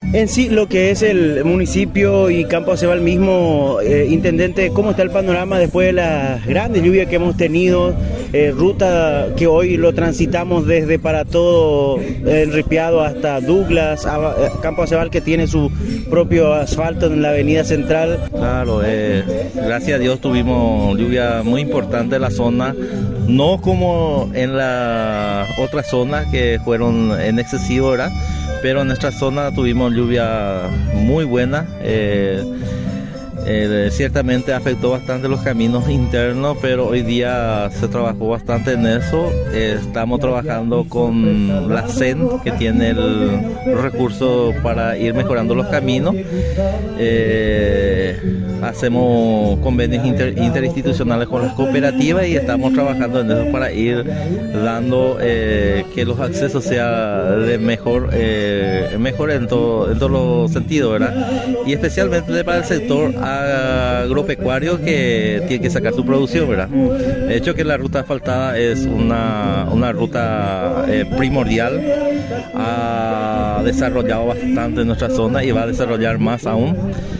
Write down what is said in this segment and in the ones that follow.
En sí, lo que es el municipio y Campo Aceval mismo, intendente, ¿cómo está el panorama después de las grandes lluvias que hemos tenido? Ruta que hoy lo transitamos desde para todo Enripiado hasta Douglas, Campo Aceval que tiene su propio asfalto en la avenida central. Claro, gracias a Dios tuvimos lluvia muy importante en la zona, no como en las otras zonas que fueron en excesivo, ¿verdad? Pero en nuestra zona tuvimos lluvia muy buena. Ciertamente afectó bastante los caminos internos, pero hoy día se trabajó bastante en eso. Estamos trabajando con la CEN, que tiene los recursos para ir mejorando los caminos. Hacemos convenios interinstitucionales con las cooperativas y estamos trabajando en eso para ir dando que los accesos sean de mejor en todos los sentidos, ¿verdad? Y especialmente para el sector agropecuario que tiene que sacar su producción, ¿verdad? De hecho que la ruta asfaltada es una ruta primordial, ha desarrollado bastante en nuestra zona y va a desarrollar más aún.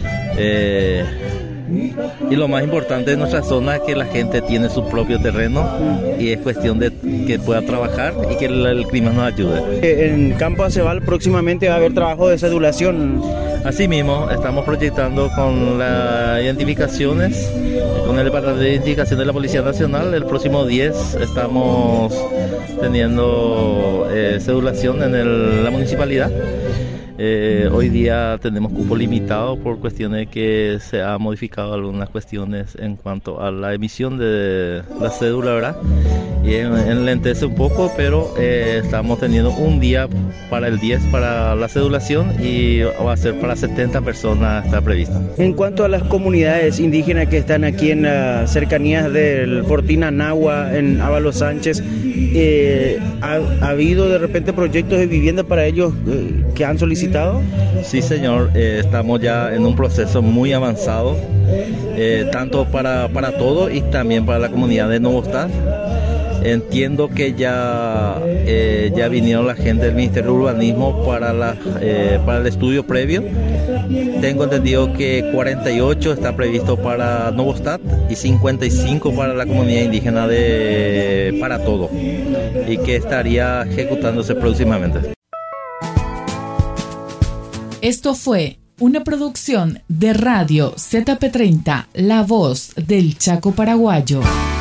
Y lo más importante de nuestra zona es que la gente tiene su propio terreno y es cuestión de que pueda trabajar y que el clima nos ayude. En Campo Aceval próximamente va a haber trabajo de cedulación. Así mismo, estamos proyectando con las identificaciones, con el Departamento de Identificación de la Policía Nacional. El próximo 10 estamos teniendo cedulación en la municipalidad. Hoy día tenemos cupo limitado por cuestiones que se ha modificado algunas cuestiones en cuanto a la emisión de la cédula, ¿verdad? Y enlentece un poco, pero estamos teniendo un día para el 10 para la cedulación y va a ser para 70 personas, está prevista. En cuanto a las comunidades indígenas que están aquí en las cercanías del Fortín Anagua, en Ábalos Sánchez, ¿ha habido de repente proyectos de vivienda para ellos que han solicitado? Sí, señor, estamos ya en un proceso muy avanzado, tanto para todo y también para la comunidad de Novostad. Entiendo que ya vinieron la gente del Ministerio de Urbanismo para el estudio previo. Tengo entendido que 48 está previsto para Novostad y 55 para la comunidad indígena para todo, y que estaría ejecutándose próximamente. Esto fue una producción de Radio ZP30, La Voz del Chaco Paraguayo.